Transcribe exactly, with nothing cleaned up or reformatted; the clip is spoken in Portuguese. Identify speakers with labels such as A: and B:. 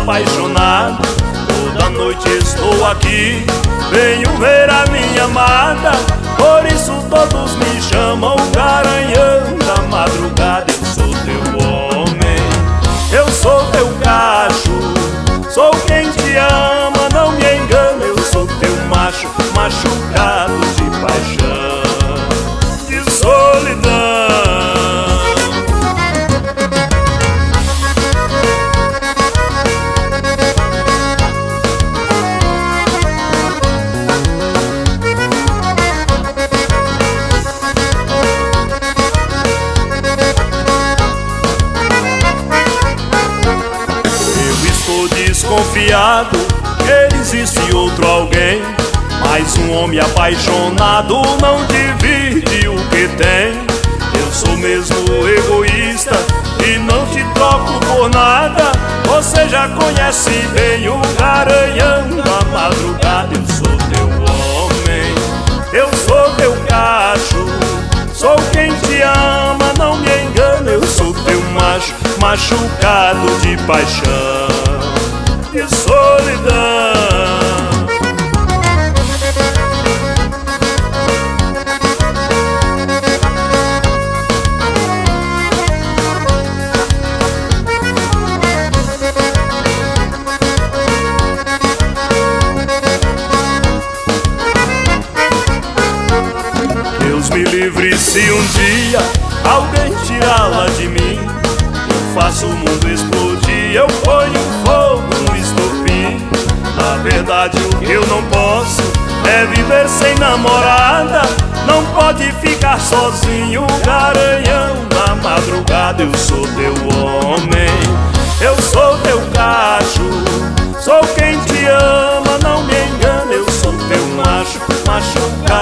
A: apaixonado. Toda noite estou aqui, venho ver a minha amada. Por isso todos me chamam Garanhão da madrugada. Eu sou teu homem, eu sou teu cacho, sou quem te ama, não me engana. Eu sou teu macho, machucado de paixão, de solidão. Desconfiado que existe outro alguém, mas um homem apaixonado não divide o que tem. Eu sou mesmo egoísta e não te troco por nada. Você já conhece bem o Garanhão da madrugada. Eu sou teu homem, eu sou teu cacho, sou quem te ama, não me engana. Eu sou teu macho, machucado de paixão, de solidão. Deus me livre se um dia alguém tirá-la de mim. Eu faço o mundo explodir, eu ponho fogo no estopim. Na verdade o que eu não posso é viver sem namorada. Não pode ficar sozinho, Garanhão da madrugada. Eu sou teu homem, eu sou teu cacho, sou quem te ama, não me engana. Eu sou teu macho, machucado